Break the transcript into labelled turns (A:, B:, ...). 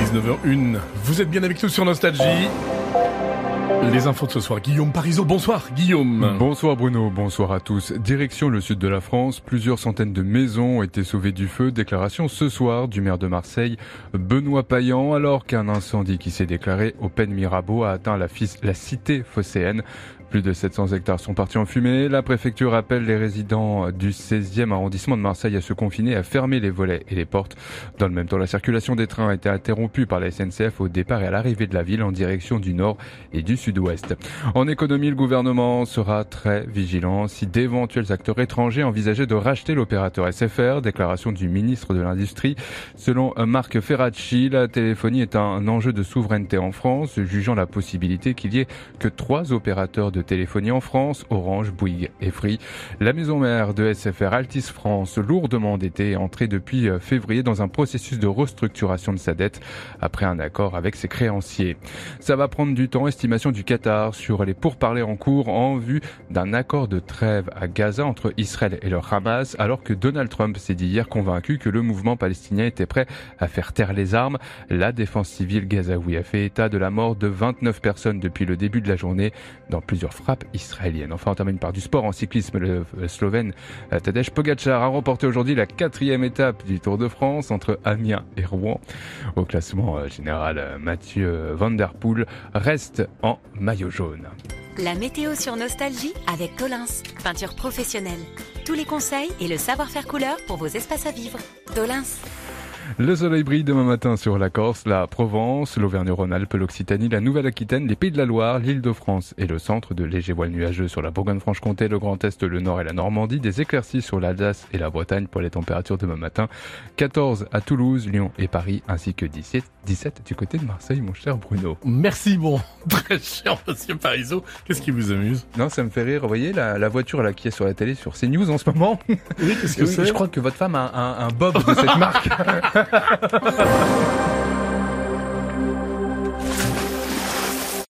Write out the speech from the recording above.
A: 19h01. Vous êtes bien avec nous sur Nostalgie. Les infos de ce soir, Guillaume Parisot. Bonsoir Guillaume.
B: Bonsoir Bruno, bonsoir à tous. Direction le sud de la France, plusieurs centaines de maisons ont été sauvées du feu. Déclaration ce soir du maire de Marseille, Benoît Payan, alors qu'un incendie qui s'est déclaré au Pen Mirabeau a atteint la cité phocéenne. Plus de 700 hectares sont partis en fumée. La préfecture appelle les résidents du 16e arrondissement de Marseille à se confiner, à fermer les volets et les portes. Dans le même temps, la circulation des trains a été interrompue par la SNCF au départ et à l'arrivée de la ville en direction du nord et du sud-ouest. En économie, le gouvernement sera très vigilant si d'éventuels acteurs étrangers envisageaient de racheter l'opérateur SFR. Déclaration du ministre de l'Industrie. Selon Marc Ferracci, la téléphonie est un enjeu de souveraineté en France, jugeant la possibilité qu'il y ait que 3 opérateurs de téléphonie en France, Orange, Bouygues et Free. La maison mère de SFR, Altice France, lourdement endettée, est entrée depuis février dans un processus de restructuration de sa dette après un accord avec ses créanciers. Ça va prendre du temps, estimation du Qatar sur les pourparlers en cours en vue d'un accord de trêve à Gaza entre Israël et le Hamas, alors que Donald Trump s'est dit hier convaincu que le mouvement palestinien était prêt à faire taire les armes. La défense civile gazaoui a fait état de la mort de 29 personnes depuis le début de la journée dans plusieurs frappes israéliennes. Enfin, on termine par du sport en cyclisme. Le Slovène Tadej Pogačar a remporté aujourd'hui la 4e étape du Tour de France entre Amiens et Rouen. Au classement général, Mathieu Van Der Poel reste en maillot jaune.
C: La météo sur Nostalgie avec Tolins, peinture professionnelle. Tous les conseils et le savoir-faire couleur pour vos espaces à vivre. Tolins.
B: Le soleil brille demain matin sur la Corse, la Provence, l'Auvergne-Rhône-Alpes, l'Occitanie, la Nouvelle-Aquitaine, les Pays de la Loire, l'Île-de-France et le centre, de légers voiles nuageux sur la Bourgogne-Franche-Comté, le Grand Est, le Nord et la Normandie, des éclaircies sur l'Alsace et la Bretagne pour les températures demain matin. 14 à Toulouse, Lyon et Paris, ainsi que 17 du côté de Marseille, mon cher Bruno.
A: Merci bon, très cher monsieur Parisot. Qu'est-ce qui vous amuse?
B: Non, ça me fait rire. Vous voyez la voiture là qui est sur la télé sur CNews en ce moment?
A: Oui, qu'est-ce que c'est?
B: Je crois que votre femme a un bob de cette marque.